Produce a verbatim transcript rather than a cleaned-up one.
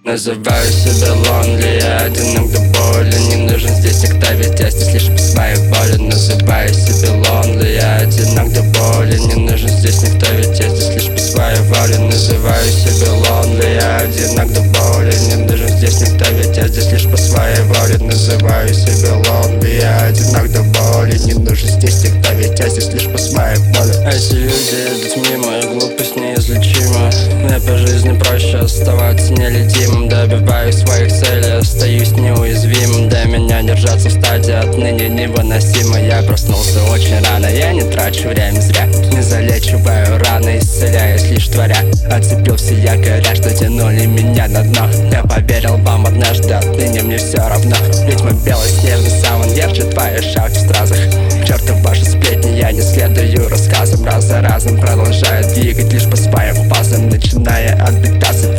Называю себя lonely, я одинок до боли. Не нужен здесь никто, ведь я здесь лишь по своей воле. Называю себя lonely, я одинок до боли. Не нужен здесь никто, ведь я здесь лишь по своей воле. Называю себя lonely, я одинок до боли. Не нужен здесь никто, ведь я здесь лишь по своей воле. Называю себя lonely, я одинок до боли. Не нужен здесь никто, ведь я здесь лишь по своей воле. Эти люди идут мимо, их глупость неизлечима. Мне по жизни проще оставаться нелюдимым. Добиваюсь своих целей, остаюсь неуязвимым. Для меня держаться в стадии отныне невыносимо. Я проснулся очень рано, я не трачу время зря. Не залечиваю раны, исцеляюсь лишь творя. Отцепил все якоря, что тянули меня на дно. Я поверил вам однажды, отныне мне все равно. Ведь мой белый снежный саван держит твои шапки в стразах. К черту ваши сплетни, я не следую рассказам. Раз за разом продолжаю двигать лишь по своим фазам, начиная от битаса.